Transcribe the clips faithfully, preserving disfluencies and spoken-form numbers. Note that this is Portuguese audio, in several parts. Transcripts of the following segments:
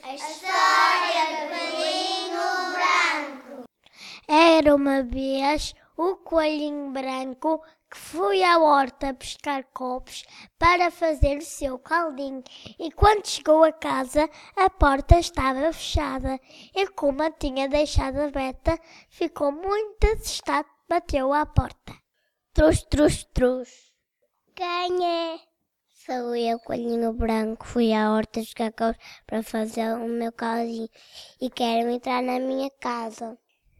A história do coelhinho branco. Era uma vez o coelhinho branco que foi à horta pescar couves para fazer o seu caldinho, e quando chegou a casa a porta estava fechada, e como a tinha deixado aberta, ficou muito assustado, bateu à porta. Trus, trus, trus. Quem é? Sou eu, coelhinho branco, fui à horta pescar couves para fazer o meu caldinho e quero entrar na minha casa.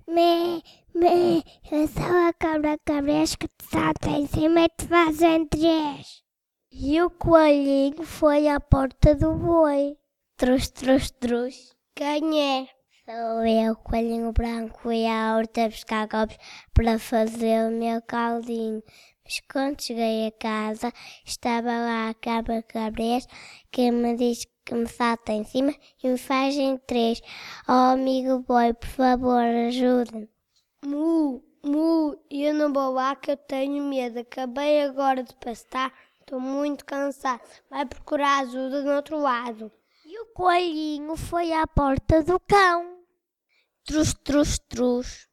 Mé, mé, eu sou a cabra cabresca que te salta em cima e te faz em três. E o coelhinho foi à porta do boi. Trus, trus, trus. Quem é? Sou eu, coelhinho branco, fui à horta pescar couves para fazer o meu caldinho. Mas quando cheguei a casa, estava lá a cabra cabresca que me diz que me salta em cima e me faz em três. Oh, amigo boi, por favor, ajuda-me. Mu, mu, eu não vou lá que eu tenho medo. Acabei agora de pastar, estou muito cansado. Vai procurar ajuda no outro lado. E o coelhinho foi à porta do cão. Trus, trus, trus.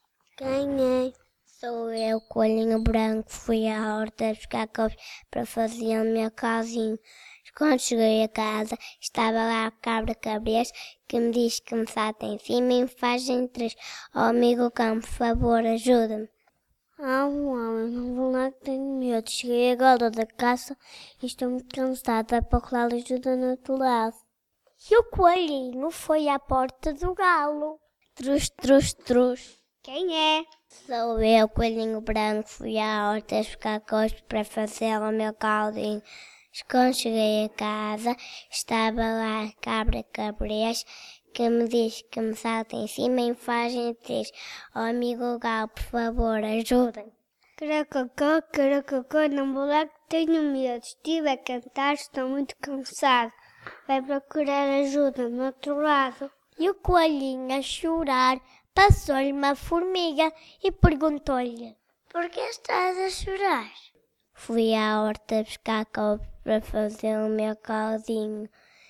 Quem é? Sou eu, coelhinho branco, fui à horta buscar couves para fazer o meu caldinho. Quando cheguei a casa, estava lá a cabra cabresca que me diz que me salta em cima e me faz em três. Oh, amigo cão, por favor, ajuda-me. Ah, não, não vou lá que tenho medo. Cheguei agora da caça e estou muito cansada. Vai procurar ajuda no outro lado. E o coelhinho foi à porta do galo. Trus, trus, trus. Quem é? Sou eu, coelhinho branco, fui à horta buscar couves para fazer o meu caldinho. Quando cheguei a casa, estava lá a cabra cabresca que me diz que me salta em cima e me faz em três. Oh, amigo galo, por favor, ajuda-me. Caracocó, caracocó, não vou lá que tenho medo. Estive a cantar, estou muito cansado. Vai procurar ajuda no outro lado. E o coelhinho, a chorar, passou-lhe uma formiga e perguntou-lhe: por que estás a chorar? Fui à horta buscar couves para fazer o meu caldinho.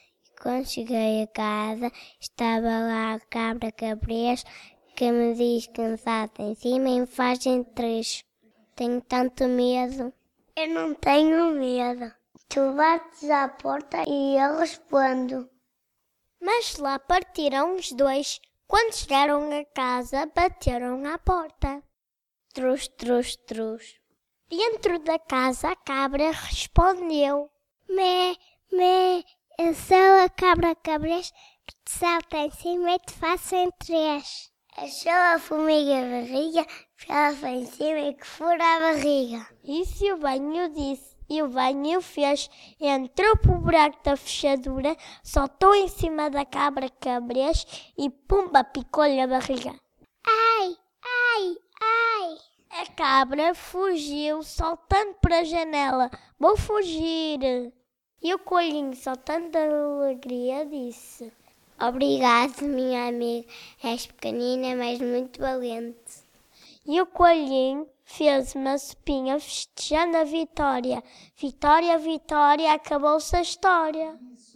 E quando cheguei a casa, estava lá a cabra cabresca que me diz que me salta em cima e me faz em três. Tenho tanto medo. Eu não tenho medo. Tu bates à porta e eu respondo. Mas lá partiram os dois. Quando chegaram a casa, bateram à porta. Trus, trus, trus. Dentro da casa, a cabra respondeu: Mé, mé, eu sou a cabra cabresca que te salta em cima e te faço em três. Eu sou a formiga barriga que salta em cima e que fura a barriga. Isso o banho disse. E o banho fez. Entrou por buraco da fechadura, saltou em cima da cabra cabresca e pumba, picou-lhe a barriga. Ai, ai, ai. A cabra fugiu, saltando para a janela. Vou fugir. E o coelhinho, saltando de alegria, disse: obrigado, minha amiga. És pequenina, mas muito valente. E o coelhinho fez uma sopinha festejando a vitória. Vitória, vitória, acabou-se a história.